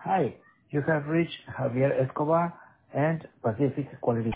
Hi, you have reached Javier Escobar and Pacific Quality